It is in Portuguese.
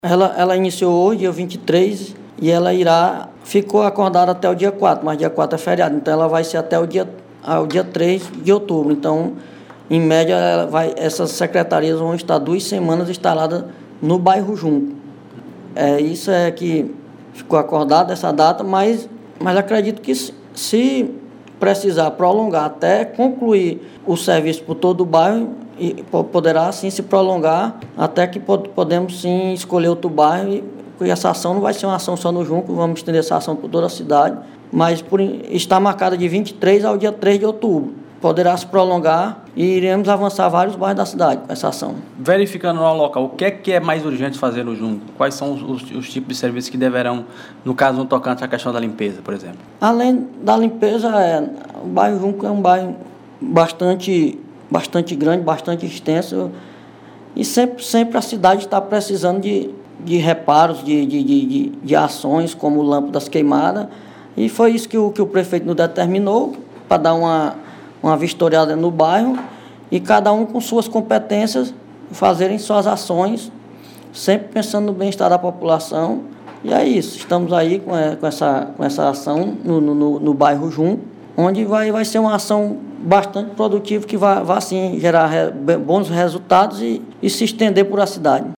Ela iniciou hoje, dia 23, e ficou acordada até o dia 4, mas dia 4 é feriado, então ela vai ser até o dia 3 de outubro. Então, em média, essas secretarias vão estar 2 semanas instaladas no bairro Junco. Isso é que ficou acordada essa data, mas acredito que se precisar prolongar até concluir o serviço por todo o bairro, e poderá sim se prolongar até que podemos sim escolher outro bairro, e essa ação não vai ser uma ação só no Junco, vamos estender essa ação por toda a cidade, mas está marcada de 23 ao dia 3 de outubro. Poderá se prolongar e iremos avançar vários bairros da cidade com essa ação. Verificando no local, o que é mais urgente fazer no Junco? Quais são os tipos de serviços que deverão, no caso, no tocante à questão da limpeza, por exemplo? Além da limpeza, o bairro Junco é um bairro bastante grande, bastante extenso, e sempre a cidade está precisando de reparos, de ações, como lâmpadas queimadas, e foi isso que o prefeito nos determinou, para dar uma vistoriada no bairro, e cada um com suas competências fazerem suas ações, sempre pensando no bem-estar da população. E é isso, estamos aí com essa ação no bairro Junco, onde vai ser uma ação bastante produtiva, que vai sim gerar bons resultados e se estender por a cidade.